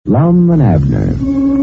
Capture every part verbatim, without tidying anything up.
Lum and Abner.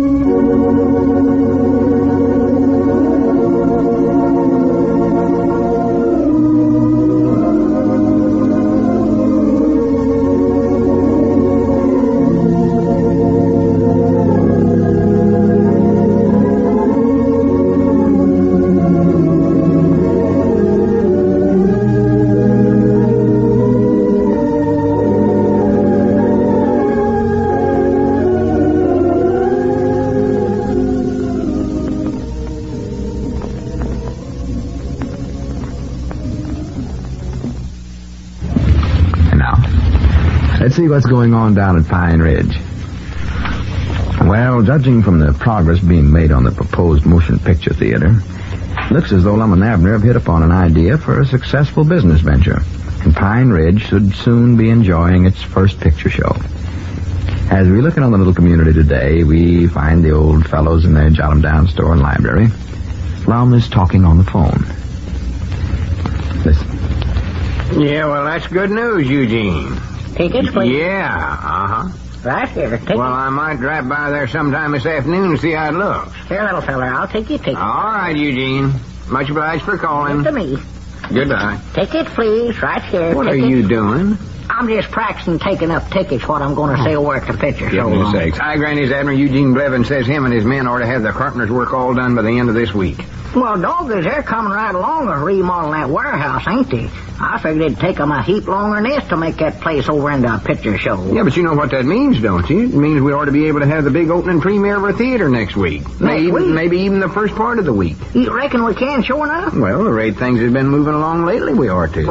Let's see what's going on down at Pine Ridge. Well, judging from the progress being made on the proposed motion picture theater, looks as though Lum and Abner have hit upon an idea for a successful business venture, and Pine Ridge should soon be enjoying its first picture show. As we look in on the little community today, we find the old fellows in their Jot 'em Down store and library. Lum is talking on the phone. Listen. Yeah, well, that's good news, Eugene. Tickets, please? Yeah, uh-huh. Right here, tickets. Well, I might drive by there sometime this afternoon and see how it looks. Here, little feller, I'll take your ticket. All right, Eugene. Much obliged for calling. To me. Goodbye. Tickets, please, right here. What tickets. are you doing? I'm just practicing taking up tickets, what I'm going to say over at the picture show. Goodness sakes. Hi, Granny's Admiral Eugene Blevins says him and his men ought to have the carpenter's work all done by the end of this week. Well, doggers, they're coming right along to remodeling that warehouse, ain't they? I figured it'd take them a heap longer than this to make that place over into a picture show. Yeah, but you know what that means, don't you? It means we ought to be able to have the big opening premiere of our theater next week. Next maybe, week? Maybe even the first part of the week. You reckon we can, sure enough? Well, the rate things have been moving along lately, we ought to. Well,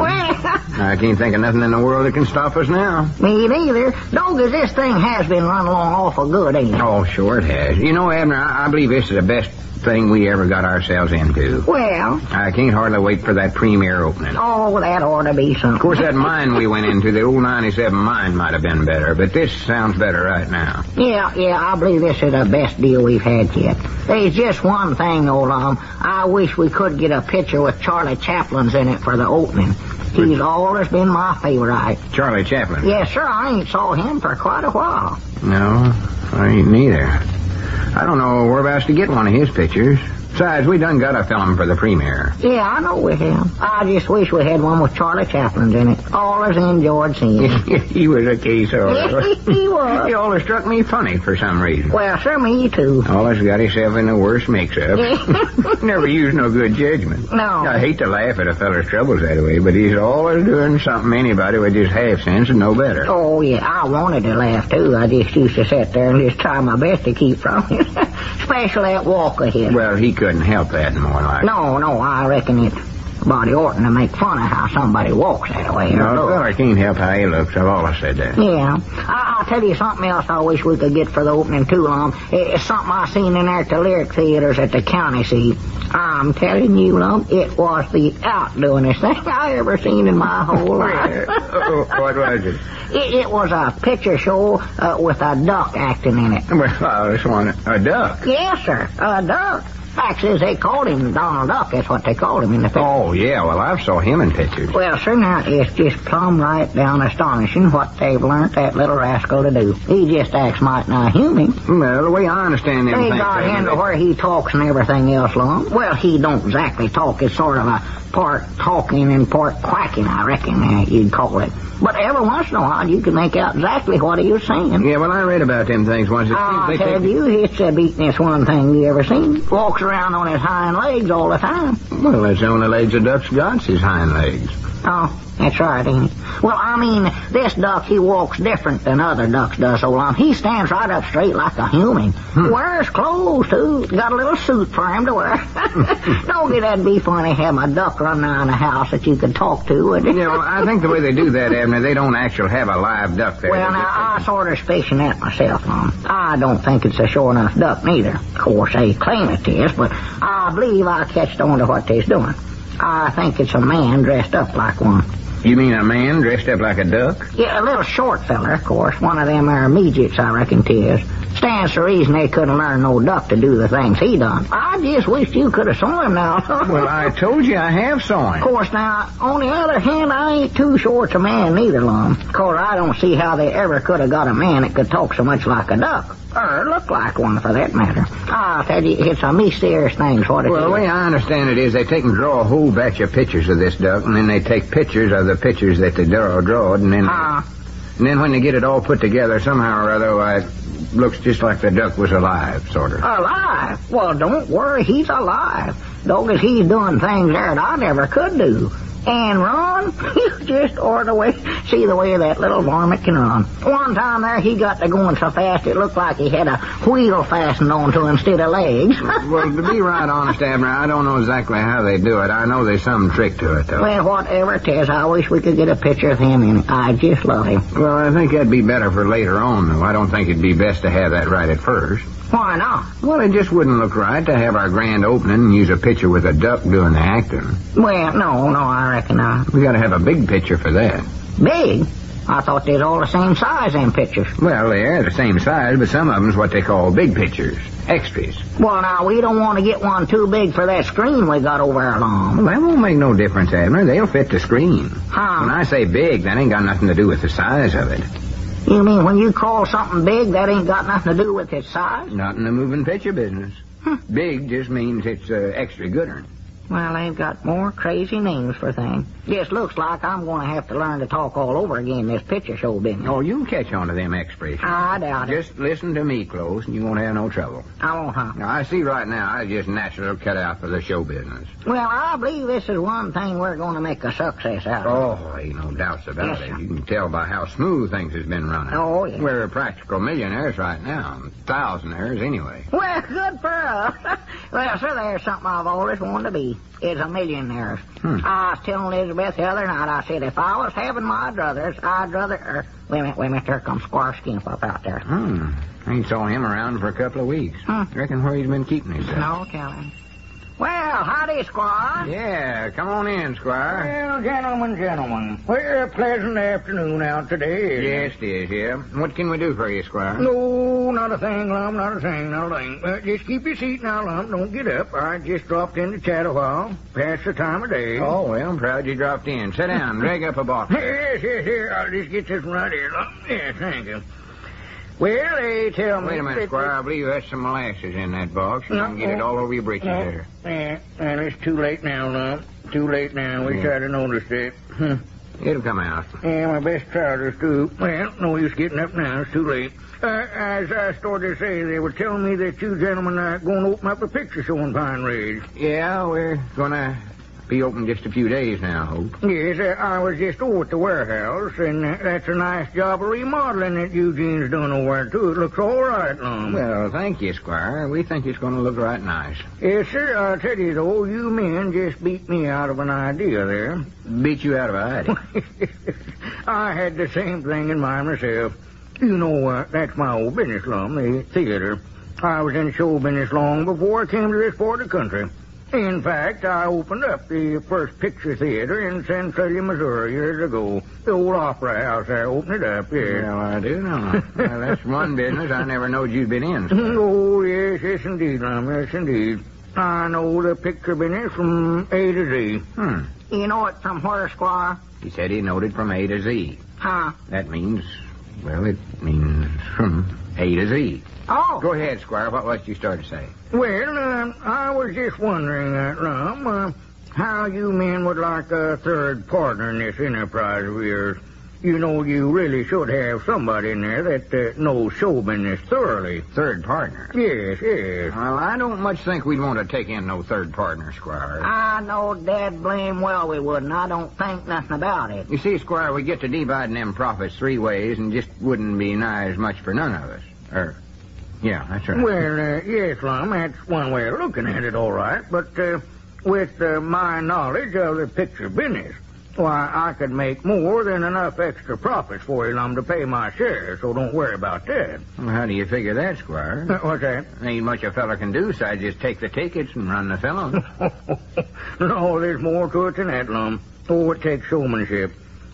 I can't think of nothing in the world that can stop us now. me neither. Doggers, this thing has been running along awful good, ain't it? Oh, sure it has. You know, Abner, I, I believe this is the best thing we ever got ourselves into. Well, I can't hardly wait for that premiere opening. oh, that ought to be something. Of course, that mine we went into, the old ninety-seven mine, might have been better, but this sounds better right now. Yeah, yeah, I believe this is the best deal we've had yet. There's just one thing, old um, I wish we could get a picture with Charlie Chaplin's in it for the opening. He's always been my favorite. Charlie Chaplin? Yes, sir, I ain't saw him for quite a while. No, I ain't neither. I don't know whereabouts to get one of his pictures. Besides, we done got a film for the premiere. Yeah, I know we have. I just wish we had one with Charlie Chaplin's in it. Always enjoyed seeing him. He was a case of... He was. He always struck me funny for some reason. Well, sir, me too. Always got himself in the worst mix-up. Never used no good judgment. No. I hate to laugh at a feller's troubles that way, but he's always doing something anybody with just half sense and no better. Oh, yeah, I wanted to laugh, too. I just used to sit there and just try my best to keep from it. Especially that walk of his. Well, he couldn't help that more like. No, no, I reckon it... Body oughtn't to make fun of how somebody walks that way. No, well, I can't help how he looks. I've always said that. Yeah. I, I'll tell you something else I wish we could get for the opening, too, Lum. It's something I seen in there at the Lyric Theaters at the county seat. I'm telling you, Lum, it was the outdoingest thing I ever seen in my whole life. What was it? It, it was a picture show uh, with a duck acting in it. Well, I just want a duck. Yes, sir, a duck. Fact is, they called him Donald Duck. That's what they called him in the picture. Oh, yeah, well, I've saw him in pictures. Well, sir, now, it's just plumb right down astonishing what they've learned that little rascal to do. He just acts mighty not human. Well, the way I understand them They things... got him to they... where he talks and everything else, Lum. Well, he don't exactly talk. It's sort of a part talking and part quacking, I reckon uh, you'd call it. But every once in a while, you can make out exactly what he was saying. Yeah, well, I read about them things once. It I'll seems they tell take... you, it's the beatin'est one thing you ever seen. Walks around on his hind legs all the time. Well, that's the only legs a duck's got, his hind legs. Oh, that's right, ain't it? Well, I mean, this duck, he walks different than other ducks does, so long. He stands right up straight like a human. Hmm. Wears clothes, too. Got a little suit for him to wear. Don't get that'd be funny having a duck run around the house that you could talk to, would it? Yeah, well, I think the way they do that, Abner, they don't actually have a live duck there. Well, now, I sort of suspicion that myself, Mom. I don't think it's a sure enough duck, neither. Of course, they claim it is, but I believe I catched on to what they's doing. I think it's a man dressed up like one. You mean a man dressed up like a duck? Yeah, a little short feller, of course. One of them there midgets, I reckon 'tis. Stands to reason they couldn't learn no duck to do the things he done. I just wished you could have saw him now. Well, I told you I have saw him. Of course, now, on the other hand, I ain't too short a man neither, Lum. Of course, I don't see how they ever could have got a man that could talk so much like a duck. Or look like one, for that matter. I'll tell you, it's a mysterious thing, what it Well, is. the way I understand it is they take and draw a whole batch of pictures of this duck, and then they take pictures of the pictures that they draw, draw and then... Uh, and then when they get it all put together, somehow or other, why, it looks just like the duck was alive, sort of. alive? Well, don't worry, he's alive. Dog as he's doing things there that I never could do. And Ron, you just ought to wait, see the way that little varmint can run. One time there, he got to going so fast it looked like he had a wheel fastened onto him instead of legs. Well, to be right honest, Abner, I don't know exactly how they do it. I know there's some trick to it, though. Well, whatever it is, I wish we could get a picture of him, and I just love him. Well, I think that'd be better for later on, though. I don't think it'd be best to have that right at first. Why not? Well, it just wouldn't look right to have our grand opening and use a picture with a duck doing the acting. Well, no, no, I reckon not. We gotta have a big picture for that. Big? I thought they're all the same size, them pictures. Well, they're the same size, but some of them's what they call big pictures. Extras. Well, now, we don't want to get one too big for that screen we got over our lawn. Well, that won't make no difference, Abner. They'll fit the screen. Huh? When I say big, that ain't got nothing to do with the size of it. You mean when you call something big, that ain't got nothing to do with its size? Not in the moving picture business. Big just means it's uh, extra gooder. Well, they've got more crazy names for things. Just looks like I'm going to have to learn to talk all over again this picture show business. Oh, you'll catch on to them expressions. I doubt it. Just listen to me close, and you won't have no trouble. I won't, huh? Now, I see right now I just naturally cut out for the show business. Well, I believe this is one thing we're going to make a success out of. Oh, ain't no doubts about Yes, it. sir. You can tell by how smooth things has been running. Oh, yeah. We're practical millionaires right now. Thousandaires, anyway. Well, good for us. Well, sir, there's something I've always wanted to be. Is a millionaire. Hmm. I was telling Elizabeth the other night, I said, if I was having my druthers, I'd rather... Er, wait a minute, wait a minute, there comes Squire Skinflip out there. Hmm. I ain't saw him around for a couple of weeks. Hmm. Reckon where he's been keeping himself. No telling. Well, howdy, Squire. Yeah, come on in, Squire. Well, gentlemen, gentlemen, we're a pleasant afternoon out today. Yes, it is, yeah. What can we do for you, Squire? No, not a thing, Lump, not a thing, not a thing. Uh, just keep your seat now, Lump. Don't get up. I just dropped in to chat a while. Past the time of day. Oh, well, I'm proud you dropped in. Sit down. Drag up a box. Yes, yes, here. I'll just get this one right here, Lump. Yes, thank you. Well, they tell me... Wait a minute, that- Squire. I believe there's some molasses in that box. You No, can get it no. all over your breeches No, there. yeah, well, it's too late now, Lump. Too late now. Wish Yeah. I'd have noticed it. Hmm. It'll come out. Yeah, my best trousers, too. Well, no use getting up now. It's too late. Uh, as I started to say, they were telling me that you gentlemen are going to open up a picture show in Pine Ridge. Yeah, we're gonna be open just a few days now, Hope. Yes, uh, I was just over at the warehouse, and uh, that's a nice job of remodeling that Eugene's done over there, too. It looks all right, Lum. Well, thank you, Squire. We think it's gonna look right nice. Yes, sir. I'll tell you, though, you men just beat me out of an idea there. Beat you out of a idea. I had the same thing in mind myself. You know, uh, that's my old business, Lum, the theater. I was in show business long before I came to this part of the country. In fact, I opened up the first picture theater in Centralia, Missouri, years ago. The old opera house there opened it up, yeah. Well, I do know. Well, that's one business I never knowed you'd been in. Squire. Oh, yes, yes, indeed, Lum, yes, indeed. I know the picture business from A to Z. Hmm. You know it from where, Squire? He said he knowed it from A to Z. Huh? That means, well, it means from A to Z. Oh. Go ahead, Squire. What was you start to say? Well, uh, I was just wondering, uh, Lum, uh, how you men would like a third partner in this enterprise of yours. You know, you really should have somebody in there that uh, knows show business thoroughly. Third partner. Yes, yes. Well, I don't much think we'd want to take in no third partner, Squire. I know Dad blame well we wouldn't. I don't think nothing about it. You see, Squire, we get to dividing them profits three ways and just wouldn't be nigh as much for none of us. Er, yeah, that's right. Well, uh, yes, Lum, that's one way of looking at it, all right. But uh, with uh, my knowledge of the picture business, why, I could make more than enough extra profits for you, Lum, to pay my share, so don't worry about that. Well, how do you figure that, Squire? Uh, what's that? Ain't much a fella can do, so I just take the tickets and run the film. No, there's more to it than that, Lum. Oh, it takes showmanship.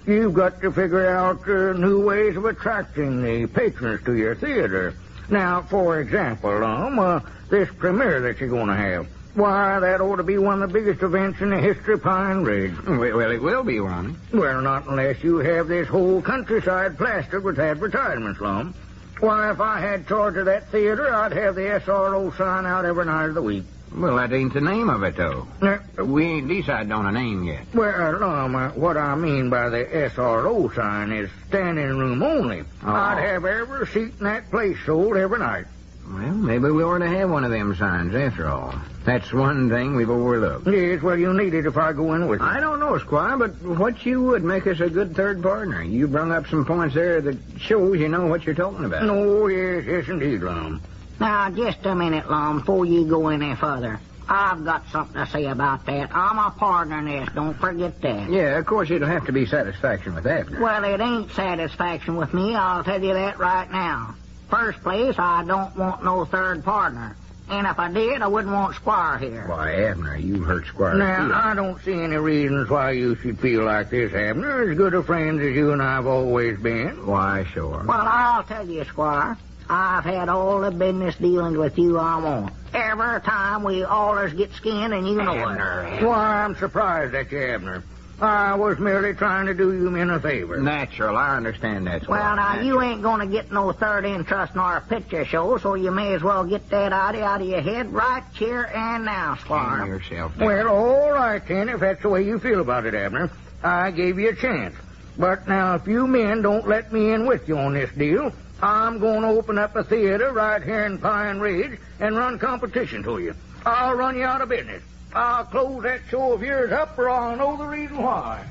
you've got to figure out uh, new ways of attracting the patrons to your theater. Now, for example, um, uh, this premiere that you're going to have. Why, that ought to be one of the biggest events in the history of Pine Ridge. Well, well, it will be one. Well, not unless you have this whole countryside plastered with advertisements, Lum. Why, if I had charge of that theater, I'd have the S R O sign out every night of the week. Well, that ain't the name of it, though. Uh, We ain't decided on a name yet. Well, Lum, uh, what I mean by the S R O sign is standing room only. Oh. I'd have every seat in that place sold every night. Well, maybe we ought to have one of them signs, after all. That's one thing we've overlooked. Yes, well, you'll need it if I go in with you. I don't know, Squire, but what you would make us a good third partner. You brung up some points there that shows you know what you're talking about. No, yes, yes, indeed, Lum. Now, just a minute, Lum, before you go any further. I've got something to say about that. I'm a partner in this, don't forget that. Yeah, of course, it'll have to be satisfaction with Abner. Well, it ain't satisfaction with me, I'll tell you that right now. First place, I don't want no third partner. And if I did, I wouldn't want Squire here. Why, Abner, you hurt Squire's Now, feelings. I don't see any reasons why you should feel like this, Abner. As good a friends as you and I have always been. Why, sure. Well, I'll tell you, Squire. I've had all the business dealings with you I want. Every time we allers get skinned, and you know it. Why, I'm surprised at you, Abner. I was merely trying to do you men a favor. Natural, I understand that, Squire. Well, now, Natural. you ain't gonna get no third interest in our picture show, so you may as well get that idea out of your head right here and now, Calm Squire. yourself down. Well, all right, then, if that's the way you feel about it, Abner. I gave you a chance. But now, if you men don't let me in with you on this deal, I'm going to open up a theater right here in Pine Ridge and run competition to you. I'll run you out of business. I'll close that show of yours up, or I'll know the reason why.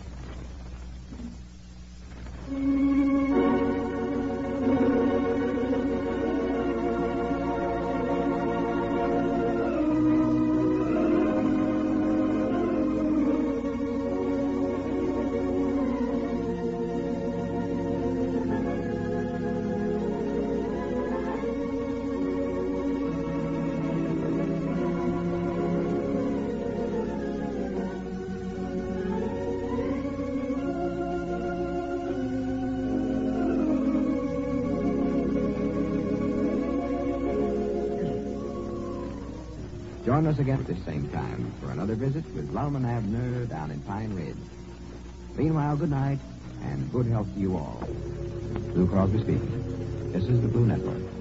Join us again at this same time for another visit with Lum and Abner down in Pine Ridge. Meanwhile, good night and good health to you all. Lou Crosby speaking. This is the Blue Network.